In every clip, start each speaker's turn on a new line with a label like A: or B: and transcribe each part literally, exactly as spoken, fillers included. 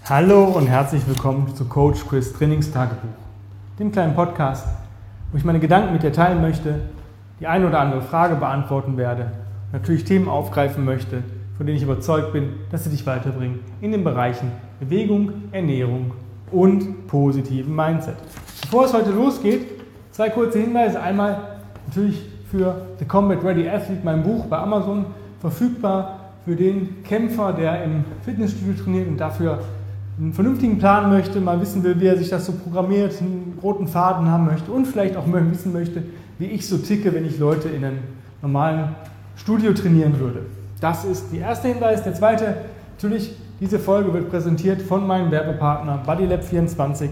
A: Hallo und herzlich willkommen zu Coach Chris Trainingstagebuch, dem kleinen Podcast, wo ich meine Gedanken mit dir teilen möchte, die eine oder andere Frage beantworten werde und natürlich Themen aufgreifen möchte, von denen ich überzeugt bin, dass sie dich weiterbringen in den Bereichen Bewegung, Ernährung und positiven Mindset. Bevor es heute losgeht, zwei kurze Hinweise. Einmal natürlich für The Combat Ready Athlete, mein Buch bei Amazon, verfügbar für den Kämpfer, der im Fitnessstudio trainiert und dafür einen vernünftigen Plan möchte, mal wissen will, wie er sich das so programmiert, einen roten Faden haben möchte und vielleicht auch mal wissen möchte, wie ich so ticke, wenn ich Leute in einem normalen Studio trainieren würde. Das ist der erste Hinweis. Der zweite, natürlich, diese Folge wird präsentiert von meinem Werbepartner BodyLab vierundzwanzig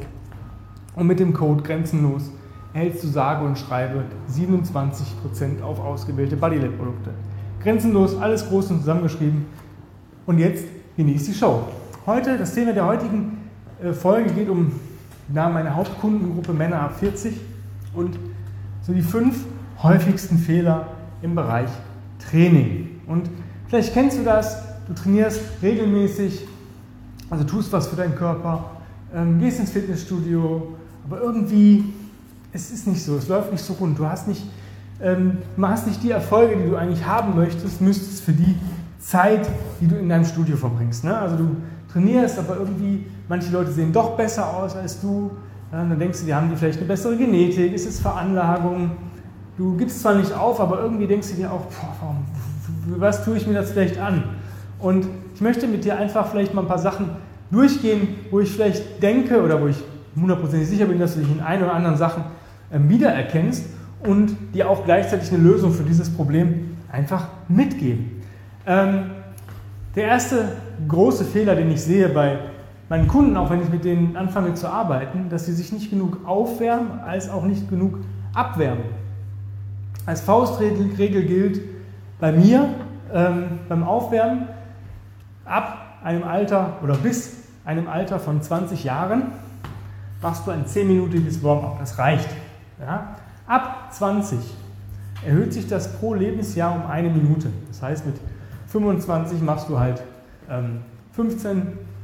A: und mit dem Code Grenzenlos erhältst du sage und schreibe siebenundzwanzig Prozent auf ausgewählte BodyLab-Produkte. Grenzenlos, alles groß und zusammengeschrieben. Und jetzt genießt die Show. Heute, das Thema der heutigen Folge geht um na, meine Hauptkundengruppe Männer ab vierzig und so die fünf häufigsten Fehler im Bereich Training. Und vielleicht kennst du das, du trainierst regelmäßig, also tust was für deinen Körper, ähm, gehst ins Fitnessstudio, aber irgendwie, es ist nicht so, es läuft nicht so rund, du hast nicht, ähm, du hast nicht die Erfolge, die du eigentlich haben möchtest, müsstest für die Zeit, die du in deinem Studio verbringst. Ne? Also du trainierst, aber irgendwie, manche Leute sehen doch besser aus als du. Ja, dann denkst du, die haben die vielleicht eine bessere Genetik, ist es Veranlagung. Du gibst zwar nicht auf, aber irgendwie denkst du dir auch, boah, warum, was tue ich mir das vielleicht an? Und ich möchte mit dir einfach vielleicht mal ein paar Sachen durchgehen, wo ich vielleicht denke oder wo ich hundertprozentig sicher bin, dass du dich in ein oder anderen Sachen ähm, wiedererkennst und dir auch gleichzeitig eine Lösung für dieses Problem einfach mitgeben. Ähm, Der erste große Fehler, den ich sehe bei meinen Kunden, auch wenn ich mit denen anfange zu arbeiten, dass sie sich nicht genug aufwärmen, als auch nicht genug abwärmen. Als Faustregel gilt bei mir ähm, beim Aufwärmen ab einem Alter oder bis einem Alter von zwanzig Jahren machst du ein zehnminütiges Warm-up. Das reicht. Ja? Ab zwanzig erhöht sich das pro Lebensjahr um eine Minute. Das heißt, mit fünfundzwanzig machst du halt ähm, fünfzehn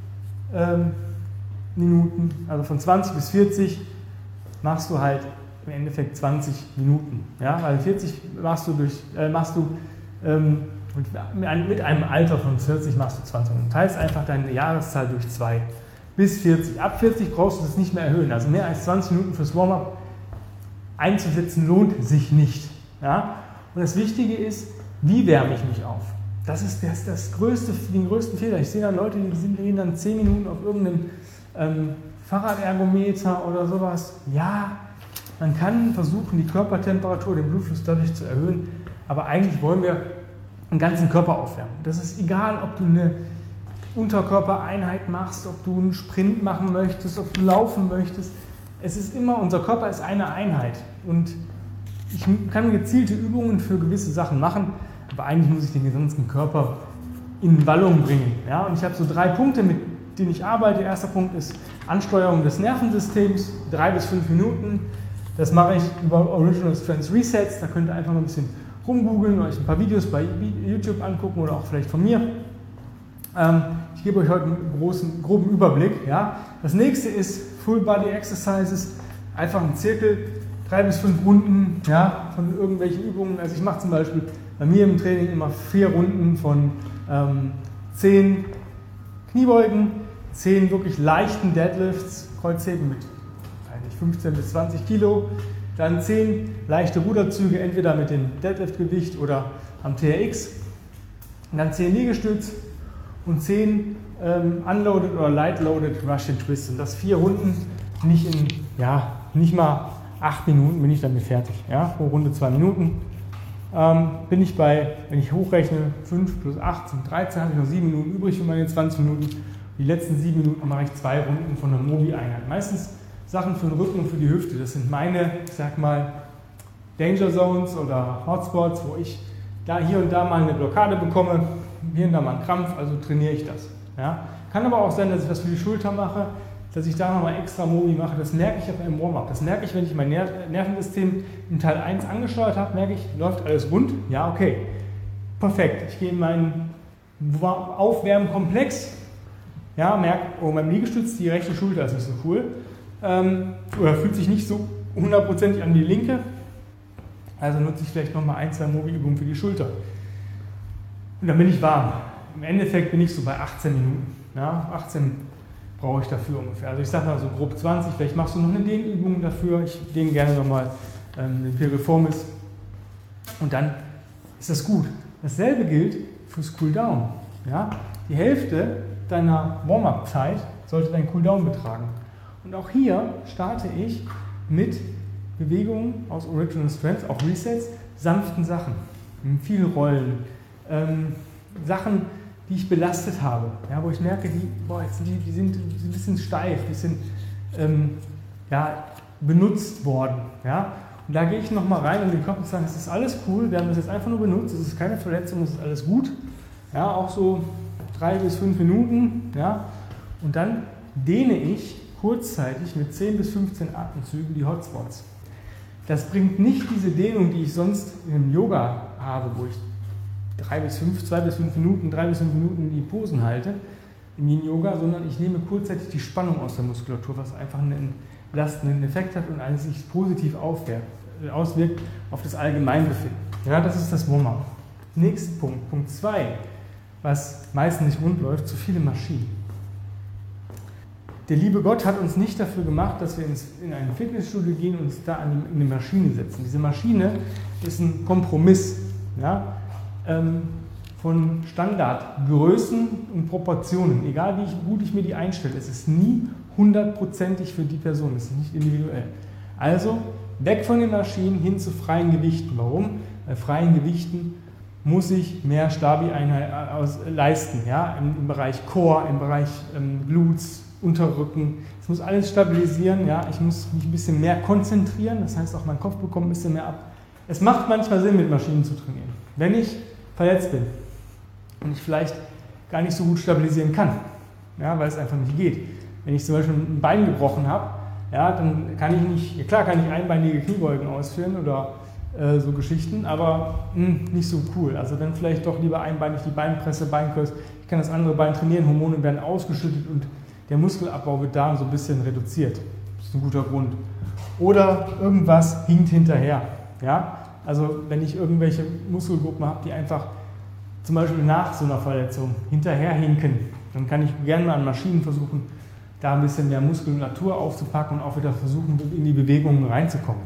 A: ähm, Minuten, also von zwanzig bis vierzig machst du halt im Endeffekt zwanzig Minuten. Ja? Weil vierzig machst du, durch, äh, machst du ähm, mit einem Alter von vierzig machst du zwanzig Minuten. Teilst einfach deine Jahreszahl durch zwei. Bis vierzig. Ab vierzig brauchst du das nicht mehr erhöhen. Also mehr als zwanzig Minuten fürs Warm-up einzusetzen lohnt sich nicht. Ja? Und das Wichtige ist, wie wärme ich mich auf? Das ist das, das größte, den größten Fehler. Ich sehe dann Leute, die sind dann zehn Minuten auf irgendeinem ähm, Fahrradergometer oder sowas. Ja, man kann versuchen, die Körpertemperatur, den Blutfluss dadurch zu erhöhen, aber eigentlich wollen wir den ganzen Körper aufwärmen. Das ist egal, ob du eine Unterkörpereinheit machst, ob du einen Sprint machen möchtest, ob du laufen möchtest. Es ist immer, unser Körper ist eine Einheit und ich kann gezielte Übungen für gewisse Sachen machen, aber eigentlich muss ich den ganzen Körper in Wallung bringen. Ja? Und ich habe so drei Punkte, mit denen ich arbeite. Erster Punkt ist Ansteuerung des Nervensystems, drei bis fünf Minuten. Das mache ich über Original Strength Resets. Da könnt ihr einfach mal ein bisschen rumgoogeln oder euch ein paar Videos bei YouTube angucken oder auch vielleicht von mir. Ähm, ich gebe euch heute einen großen, groben Überblick. Ja? Das nächste ist Full Body Exercises. Einfach ein Zirkel, drei bis fünf Runden ja, von irgendwelchen Übungen. Also ich mache zum Beispiel bei mir im Training immer vier Runden von ähm, zehn Kniebeugen, zehn wirklich leichten Deadlifts, Kreuzheben mit fünfzehn bis zwanzig Kilo, dann zehn leichte Ruderzüge, entweder mit dem Deadlift-Gewicht oder am T R X, und dann zehn Liegestütz und zehn ähm, Unloaded oder Light-Loaded Russian Twists. Und das vier Runden, nicht in, ja, nicht mal acht Minuten bin ich damit fertig. Ja, pro Runde zwei Minuten. Ähm, bin ich bei, wenn ich hochrechne, fünf plus acht sind dreizehn, habe ich noch sieben Minuten übrig für meine zwanzig Minuten. Die letzten sieben Minuten mache ich zwei Runden von einer Mobi-Einheit. Meistens Sachen für den Rücken und für die Hüfte. Das sind meine, ich sag mal, Danger Zones oder Hotspots, wo ich da hier und da mal eine Blockade bekomme, hier und da mal einen Krampf, also trainiere ich das. Ja? Kann aber auch sein, dass ich das für die Schulter mache, dass ich da nochmal extra Mobi mache. Das merke ich auf einem Warm-up. Das merke ich, wenn ich mein Nervensystem in Teil eins angesteuert habe, merke ich, läuft alles rund. Ja, okay, perfekt. Ich gehe in meinen Aufwärmkomplex ja, merke, oh, beim Liegestütz, die rechte Schulter ist nicht so cool, ähm, oder fühlt sich nicht so hundertprozentig an die linke, also nutze ich vielleicht nochmal ein, zwei Mobi-Übungen für die Schulter. Und dann bin ich warm. Im Endeffekt bin ich so bei achtzehn Minuten. Ja, achtzehn brauche ich dafür ungefähr. Also ich sage mal so grob zwanzig, vielleicht machst du noch eine Dehnübung dafür. Ich dehne gerne nochmal ähm, den Piriformis. Und dann ist das gut. Dasselbe gilt fürs Cooldown. Ja? Die Hälfte deiner Warm-up-Zeit sollte dein Cooldown betragen. Und auch hier starte ich mit Bewegungen aus Original Strength, auch Resets, sanften Sachen, viel Rollen, ähm, Sachen, die ich belastet habe, ja, wo ich merke, die, boah, jetzt, die, die sind ein bisschen steif, die sind ähm, ja, benutzt worden. Ja. Und da gehe ich nochmal rein und den Kopf und sagen, es ist alles cool, wir haben das jetzt einfach nur benutzt, es ist keine Verletzung, es ist alles gut. Ja, auch so drei bis fünf Minuten. Ja. Und dann dehne ich kurzzeitig mit zehn bis fünfzehn Atemzügen die Hotspots. Das bringt nicht diese Dehnung, die ich sonst im Yoga habe, wo ich drei bis fünf, zwei bis fünf Minuten, drei bis fünf Minuten die Posen halte im Yin-Yoga, sondern ich nehme kurzzeitig die Spannung aus der Muskulatur, was einfach einen belastenden Effekt hat und eigentlich sich positiv aufwirkt, auswirkt auf das Allgemeinbefinden. Ja, das ist das Warm-up. Nächster Punkt, Punkt zwei, was meistens nicht rund läuft, zu viele Maschinen. Der liebe Gott hat uns nicht dafür gemacht, dass wir ins, in ein Fitnessstudio gehen und uns da an eine Maschine setzen. Diese Maschine ist ein Kompromiss, ja, ähm, von Standardgrößen und Proportionen. Egal wie ich, gut ich mir die einstelle, es ist nie hundertprozentig für die Person, es ist nicht individuell. Also weg von den Maschinen hin zu freien Gewichten. Warum? Bei freien Gewichten muss ich mehr Stabi-Einheit aus, leisten, ja, im, im Bereich Core, im Bereich ähm, Glutes, Unterrücken. Es muss alles stabilisieren, ja. Ich muss mich ein bisschen mehr konzentrieren, das heißt auch mein Kopf bekommt ein bisschen mehr ab. Es macht manchmal Sinn, mit Maschinen zu trainieren. Wenn ich verletzt bin und ich vielleicht gar nicht so gut stabilisieren kann, ja, weil es einfach nicht geht. Wenn ich zum Beispiel ein Bein gebrochen habe, ja, dann kann ich nicht, ja klar kann ich einbeinige Kniebeugen ausführen oder äh, so Geschichten, aber mh, nicht so cool. Also dann vielleicht doch lieber einbeinig die Beinpresse, Beinkurs. Ich kann das andere Bein trainieren, Hormone werden ausgeschüttet und der Muskelabbau wird da so ein bisschen reduziert. Das ist ein guter Grund. Oder irgendwas hinkt hinterher. Ja? Also wenn ich irgendwelche Muskelgruppen habe, die einfach zum Beispiel nach so einer Verletzung hinterher hinken, dann kann ich gerne mal an Maschinen versuchen, da ein bisschen mehr Muskulatur aufzupacken und auch wieder versuchen, in die Bewegungen reinzukommen.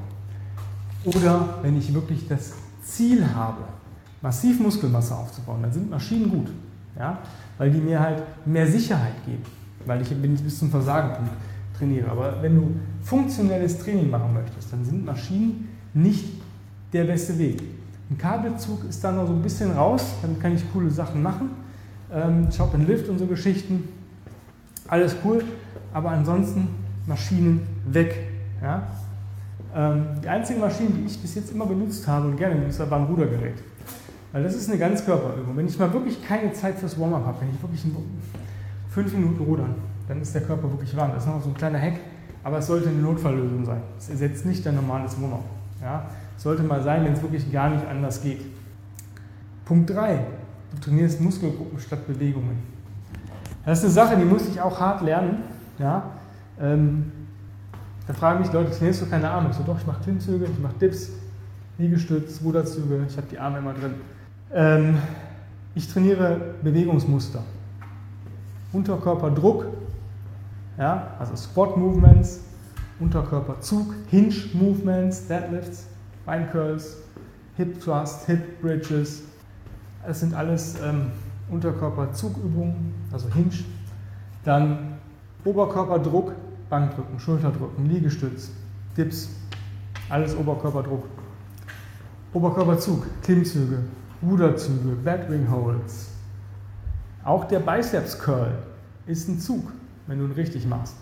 A: Oder wenn ich wirklich das Ziel habe, massiv Muskelmasse aufzubauen, dann sind Maschinen gut, ja? Weil die mir halt mehr Sicherheit geben, weil ich bis zum Versagenpunkt trainiere. Aber wenn du funktionelles Training machen möchtest, dann sind Maschinen nicht der beste Weg. Ein Kabelzug ist da noch so ein bisschen raus, damit kann ich coole Sachen machen. Ähm, Chop and Lift und so Geschichten, alles cool, aber ansonsten Maschinen weg. Ja? Ähm, die einzige Maschine, die ich bis jetzt immer benutzt habe und gerne benutzt habe, war ein Rudergerät. Weil das ist eine Ganzkörperübung. Wenn ich mal wirklich keine Zeit fürs Warm-up habe, wenn ich wirklich fünf Minuten rudern, dann ist der Körper wirklich warm. Das ist noch so ein kleiner Hack, aber es sollte eine Notfalllösung sein. Es ersetzt nicht dein normales Warm-up. Ja? Sollte mal sein, wenn es wirklich gar nicht anders geht. Punkt drei. Du trainierst Muskelgruppen statt Bewegungen. Das ist eine Sache, die muss ich auch hart lernen. Ja? Ähm, da fragen mich Leute, trainierst du keine Arme? Ich so, doch, ich mache Klimmzüge, ich mache Dips, Liegestütz, Ruderzüge, ich habe die Arme immer drin. Ähm, ich trainiere Bewegungsmuster. Unterkörperdruck, ja? Also Squat Movements, Unterkörperzug, Hinge Movements, Deadlifts, Beincurls, Hip Thrust, Hip Bridges. Das sind alles ähm, Unterkörperzugübungen, also Hinge. Dann Oberkörperdruck, Bankdrücken, Schulterdrücken, Liegestütz, Dips, alles Oberkörperdruck. Oberkörperzug, Klimmzüge, Ruderzüge, Batwing Holds. Auch der Biceps Curl ist ein Zug, wenn du ihn richtig machst.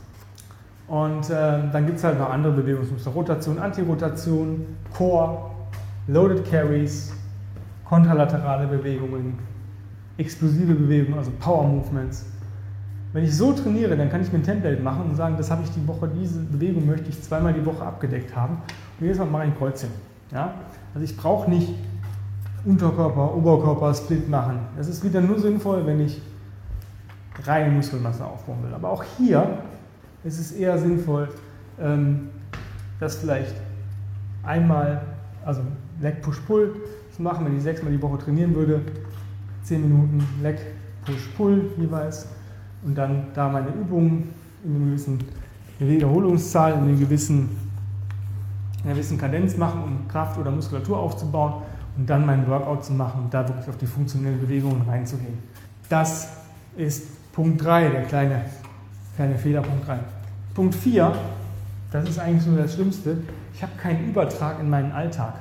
A: Und äh, dann gibt es halt noch andere Bewegungsmuster. Rotation, Antirotation, Core, Loaded Carries, kontralaterale Bewegungen, explosive Bewegungen, also Power Movements. Wenn ich so trainiere, dann kann ich mir ein Template machen und sagen, das habe ich die Woche, diese Bewegung möchte ich zweimal die Woche abgedeckt haben. Und jedes Mal mache ich ein Kreuzchen. Ja? Also ich brauche nicht Unterkörper, Oberkörper, Split machen. Das ist wieder nur sinnvoll, wenn ich reine Muskelmasse aufbauen will. Aber auch hier ist es eher sinnvoll, das vielleicht einmal, also Leg, Push, Pull zu machen, wenn ich sechsmal die Woche trainieren würde, zehn Minuten Leg, Push, Pull jeweils und dann da meine Übungen in einer gewissen Wiederholungszahl, in einer gewissen, in einer gewissen Kadenz machen, um Kraft oder Muskulatur aufzubauen und dann meinen Workout zu machen und da wirklich auf die funktionellen Bewegungen reinzugehen. Das ist Punkt drei, der kleine, kleine Fehler, Punkt drei. Punkt vier, das ist eigentlich nur das Schlimmste, ich habe keinen Übertrag in meinen Alltag.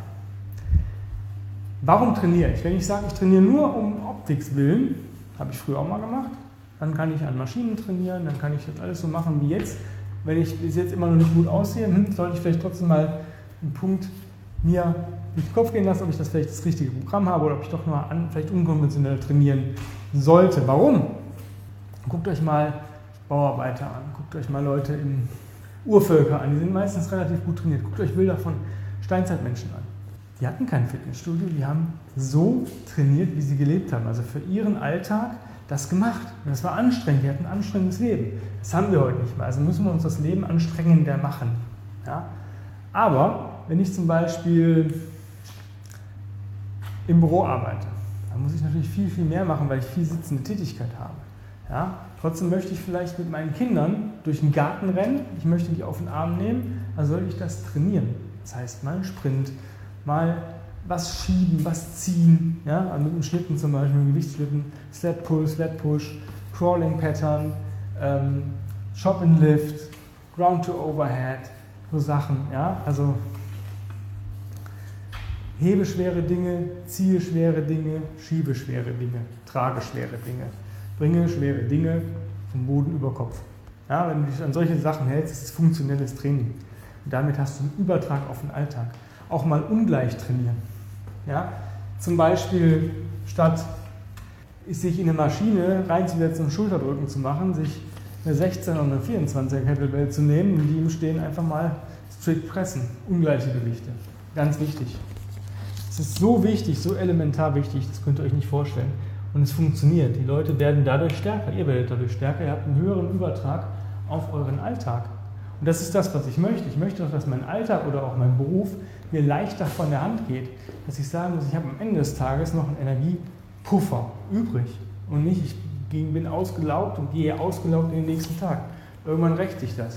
A: Warum trainiere ich? Wenn ich sage, ich trainiere nur um Optiks willen, habe ich früher auch mal gemacht, dann kann ich an Maschinen trainieren, dann kann ich das alles so machen wie jetzt. Wenn ich bis jetzt immer noch nicht gut aussehe, hm, sollte ich vielleicht trotzdem mal einen Punkt mir durch den Kopf gehen lassen, ob ich das vielleicht das richtige Programm habe oder ob ich doch nur an, vielleicht unkonventionell trainieren sollte. Warum? Guckt euch mal Bauarbeiter an, guckt euch mal Leute im Urvölker an, die sind meistens relativ gut trainiert. Guckt euch Bilder von Steinzeitmenschen an. Die hatten kein Fitnessstudio, die haben so trainiert, wie sie gelebt haben. Also für ihren Alltag das gemacht. Und das war anstrengend, die hatten ein anstrengendes Leben. Das haben wir heute nicht mehr. Also müssen wir uns das Leben anstrengender machen. Ja? Aber wenn ich zum Beispiel im Büro arbeite, dann muss ich natürlich viel, viel mehr machen, weil ich viel sitzende Tätigkeit habe. Ja? Trotzdem möchte ich vielleicht mit meinen Kindern durch den Garten rennen, ich möchte die auf den Arm nehmen, also soll ich das trainieren. Das heißt, mal einen Sprint, mal was schieben, was ziehen, ja? Also mit dem Schlitten zum Beispiel, mit dem Gewichtsschlitten, Sled Pull, Sled Push, Crawling Pattern, ähm, Chop and Lift, Ground to Overhead, so Sachen. Ja? Also hebe schwere Dinge, ziehe schwere Dinge, schiebe schwere Dinge, trage schwere Dinge. Bringe schwere Dinge vom Boden über Kopf. Ja, wenn du dich an solche Sachen hältst, ist es funktionelles Training. Und damit hast du einen Übertrag auf den Alltag. Auch mal ungleich trainieren. Ja, zum Beispiel statt sich in eine Maschine reinzusetzen und Schulterdrücken zu machen, sich eine sechzehn oder eine vierundzwanziger Kettlebell zu nehmen und die im Stehen einfach mal strikt pressen. Ungleiche Gewichte. Ganz wichtig. Es ist so wichtig, so elementar wichtig, das könnt ihr euch nicht vorstellen. Und es funktioniert. Die Leute werden dadurch stärker. Ihr werdet dadurch stärker. Ihr habt einen höheren Übertrag auf euren Alltag. Und das ist das, was ich möchte. Ich möchte auch, dass mein Alltag oder auch mein Beruf mir leichter von der Hand geht. Dass ich sagen muss, ich habe am Ende des Tages noch einen Energiepuffer übrig. Und nicht, ich bin ausgelaugt und gehe ausgelaugt in den nächsten Tag. Irgendwann rächt sich das.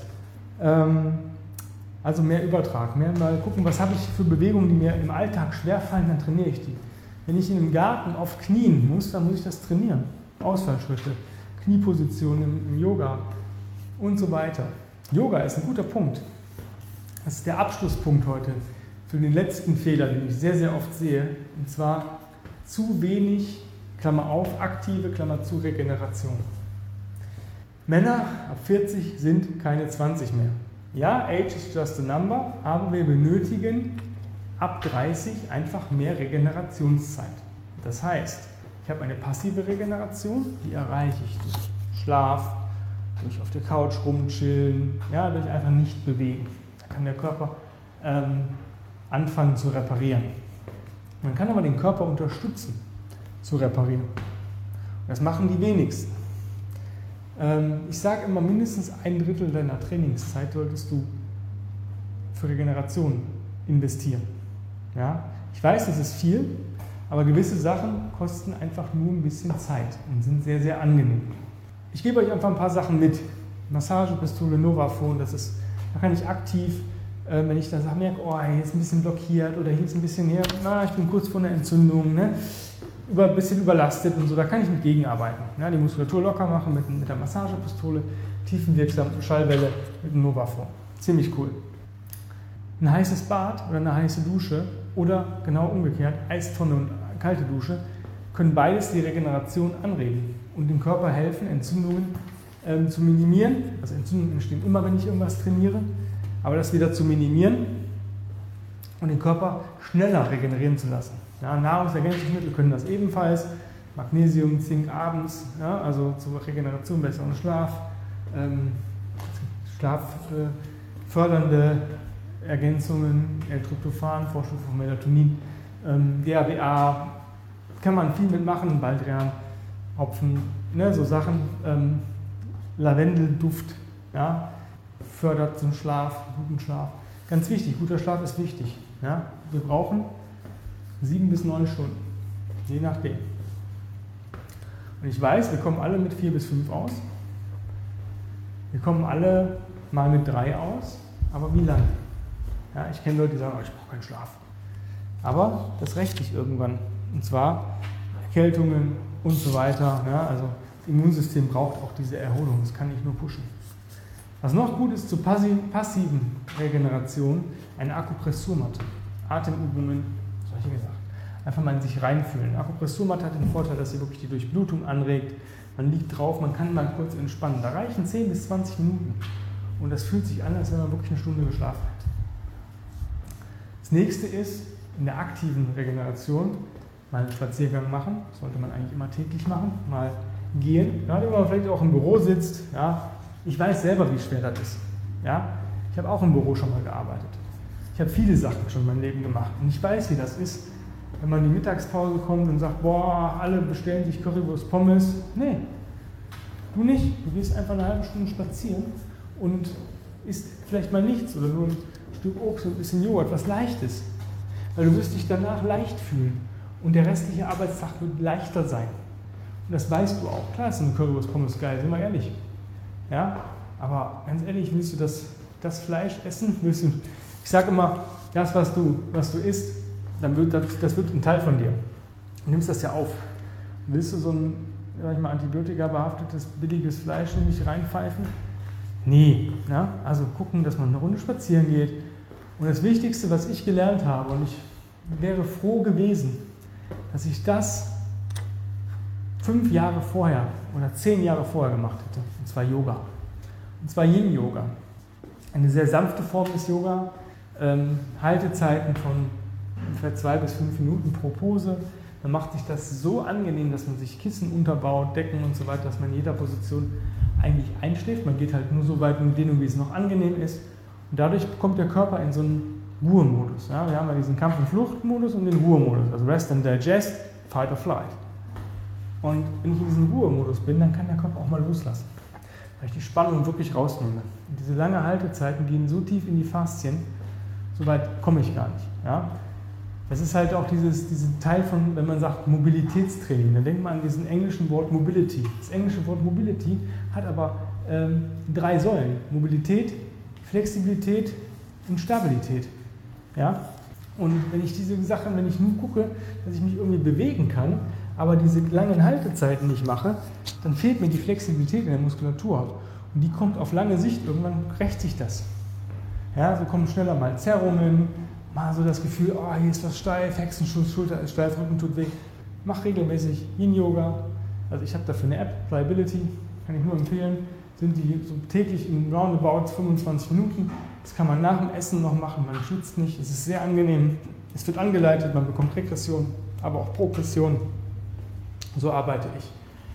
A: Also mehr Übertrag. Mehr mal gucken, was habe ich für Bewegungen, die mir im Alltag schwerfallen, dann trainiere ich die. Wenn ich in einem Garten auf Knien muss, dann muss ich das trainieren. Ausfallschritte, Kniepositionen im, im Yoga und so weiter. Yoga ist ein guter Punkt. Das ist der Abschlusspunkt heute für den letzten Fehler, den ich sehr, sehr oft sehe. Und zwar zu wenig, Klammer auf, aktive, Klammer zu, Regeneration. Männer ab vierzig sind keine zwanzig mehr. Ja, age is just a number, aber wir benötigen ab dreißig einfach mehr Regenerationszeit. Das heißt, ich habe eine passive Regeneration, die erreiche ich durch Schlaf, durch auf der Couch rumchillen, ja, durch einfach nicht bewegen. Da kann der Körper ähm, anfangen zu reparieren. Man kann aber den Körper unterstützen, zu reparieren. Und das machen die wenigsten. Ähm, ich sage immer, mindestens ein Drittel deiner Trainingszeit solltest du für Regeneration investieren. Ja, ich weiß, das ist viel, aber gewisse Sachen kosten einfach nur ein bisschen Zeit und sind sehr, sehr angenehm. Ich gebe euch einfach ein paar Sachen mit. Massagepistole, Novafone, das ist, da kann ich aktiv, äh, wenn ich da merke, oh, hier ist ein bisschen blockiert oder hier ist ein bisschen her, na, ich bin kurz vor einer Entzündung, ne, über, ein bisschen überlastet und so, da kann ich mit gegenarbeiten. Ja, die Muskulatur locker machen mit, mit der Massagepistole, tiefenwirksam, Schallwelle mit dem Novafone. Ziemlich cool. Ein heißes Bad oder eine heiße Dusche oder genau umgekehrt, Eistonne und kalte Dusche, können beides die Regeneration anregen und dem Körper helfen, Entzündungen ähm, zu minimieren. Also Entzündungen entstehen immer, wenn ich irgendwas trainiere, aber das wieder zu minimieren und den Körper schneller regenerieren zu lassen. Ja, Nahrungsergänzungsmittel können das ebenfalls, Magnesium, Zink abends, ja, also zur Regeneration, besseren Schlaf, ähm, schlaffördernde äh, Ergänzungen, L-Tryptophan, Vorstufe von Melatonin, ähm, G A B A, kann man viel mitmachen, Baldrian, Hopfen, ne, so Sachen, ähm, Lavendelduft, ja, fördert den Schlaf, guten Schlaf. Ganz wichtig, guter Schlaf ist wichtig. Ja. Wir brauchen sieben bis neun Stunden, je nachdem. Und ich weiß, wir kommen alle mit vier bis fünf aus. Wir kommen alle mal mit drei aus, aber wie lange? Ja, ich kenne Leute, die sagen, oh, ich brauche keinen Schlaf. Aber das rächt sich irgendwann. Und zwar Erkältungen und so weiter. Ja, also das Immunsystem braucht auch diese Erholung, das kann nicht nur pushen. Was noch gut ist zur passiven Regeneration, eine Akupressurmatte. Atemübungen, solche Sachen. Einfach mal in sich reinfühlen. Eine Akupressurmatte hat den Vorteil, dass sie wirklich die Durchblutung anregt. Man liegt drauf, man kann mal kurz entspannen. Da reichen zehn bis zwanzig Minuten. Und das fühlt sich an, als wenn man wirklich eine Stunde geschlafen hat. Das nächste ist, in der aktiven Regeneration mal einen Spaziergang machen. Das sollte man eigentlich immer täglich machen. Mal gehen. Gerade wenn man vielleicht auch im Büro sitzt. Ja, ich weiß selber, wie schwer das ist. Ja, ich habe auch im Büro schon mal gearbeitet. Ich habe viele Sachen schon in meinem Leben gemacht. Und ich weiß, wie das ist, wenn man in die Mittagspause kommt und sagt, boah, alle bestellen sich Currywurst Pommes. Nee, du nicht. Du gehst einfach eine halbe Stunde spazieren und isst vielleicht mal nichts oder nur ein Stück Obst und ein bisschen Joghurt, was Leichtes. Weil du wirst dich danach leicht fühlen und der restliche Arbeitstag wird leichter sein. Und das weißt du auch. Klar ist eine Currywurst Pommes geil, sind wir ehrlich. Ja, aber ganz ehrlich, willst du das, das Fleisch essen? Willst du, ich sage immer, das, was du, was du isst, dann wird das, das wird ein Teil von dir. Du nimmst das ja auf. Willst du so ein, sag ich mal, antibiotika-behaftetes, billiges Fleisch in dich reinpfeifen? Nee. Ja? Also gucken, dass man eine Runde spazieren geht. Und das Wichtigste, was ich gelernt habe, und ich wäre froh gewesen, dass ich das fünf Jahre vorher oder zehn Jahre vorher gemacht hätte. Und zwar Yoga. Und zwar Yin-Yoga. Eine sehr sanfte Form des Yoga. Ähm, Haltezeiten von ungefähr zwei bis fünf Minuten pro Pose. Dann macht sich das so angenehm, dass man sich Kissen unterbaut, Decken und so weiter, dass man in jeder Position eigentlich einschläft. Man geht halt nur so weit in Dehnung, wie es noch angenehm ist. Und dadurch kommt der Körper in so einen Ruhemodus. Ja, wir haben ja diesen Kampf- und Fluchtmodus und den Ruhemodus. Also Rest and Digest, Fight or Flight. Und wenn ich in diesem Ruhemodus bin, dann kann der Körper auch mal loslassen. Weil ich die Spannung wirklich rausnehme. Und diese langen Haltezeiten gehen so tief in die Faszien, so weit komme ich gar nicht. Ja? Das ist halt auch dieses, diesen Teil von, wenn man sagt Mobilitätstraining, dann denkt man an diesen englischen Wort Mobility. Das englische Wort Mobility hat aber ähm, drei Säulen. Mobilität, Flexibilität und Stabilität. Ja? Und wenn ich diese Sachen, wenn ich nur gucke, dass ich mich irgendwie bewegen kann, aber diese langen Haltezeiten nicht mache, dann fehlt mir die Flexibilität in der Muskulatur. Und die kommt auf lange Sicht, irgendwann rächt sich das. Ja, so kommen schneller mal Zerrungen, mal so das Gefühl, oh, hier ist was steif, Hexenschuss, Schulter ist steif, Rücken tut weh. Mach regelmäßig Yin-Yoga. Also ich habe dafür eine App, Pliability, kann ich nur empfehlen. Sind die so täglich in roundabout fünfundzwanzig Minuten. Das kann man nach dem Essen noch machen, man schwitzt nicht, es ist sehr angenehm. Es wird angeleitet, man bekommt Regression, aber auch Progression. So arbeite ich.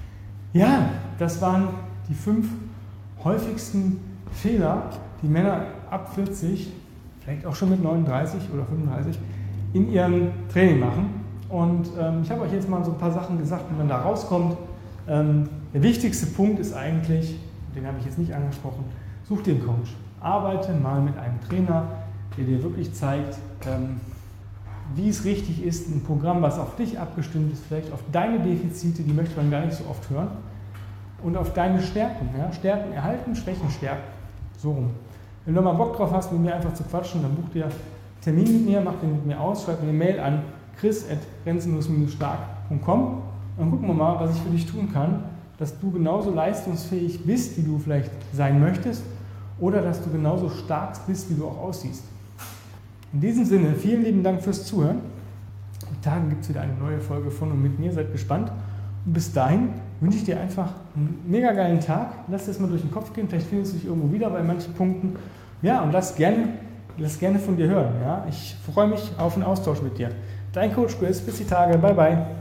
A: Ja, das waren die fünf häufigsten Fehler, die Männer ab vierzig, vielleicht auch schon mit neununddreißig oder fünfunddreißig, in ihrem Training machen. Und ähm, ich habe euch jetzt mal so ein paar Sachen gesagt, wie man da rauskommt. Ähm, der wichtigste Punkt ist eigentlich, den habe ich jetzt nicht angesprochen, such dir einen Coach. Arbeite mal mit einem Trainer, der dir wirklich zeigt, ähm, wie es richtig ist, ein Programm, was auf dich abgestimmt ist, vielleicht auf deine Defizite, die möchte man gar nicht so oft hören, und auf deine Stärken. Ja? Stärken erhalten, Schwächen stärken. So rum. Wenn du mal Bock drauf hast, mit mir einfach zu quatschen, dann buch dir einen Termin mit mir, mach den mit mir aus, schreib mir eine Mail an chris at grenzenlos stark punkt com und dann gucken wir mal, was ich für dich tun kann, dass du genauso leistungsfähig bist, wie du vielleicht sein möchtest, oder dass du genauso stark bist, wie du auch aussiehst. In diesem Sinne, vielen lieben Dank fürs Zuhören. Die Tage gibt es wieder eine neue Folge von und mit mir, seid gespannt. Und bis dahin wünsche ich dir einfach einen mega geilen Tag. Lass das mal durch den Kopf gehen, vielleicht findest du dich irgendwo wieder bei manchen Punkten. Ja, und lass gerne, lass gerne von dir hören. Ja? Ich freue mich auf einen Austausch mit dir. Dein Coach Chris, bis die Tage, bye bye.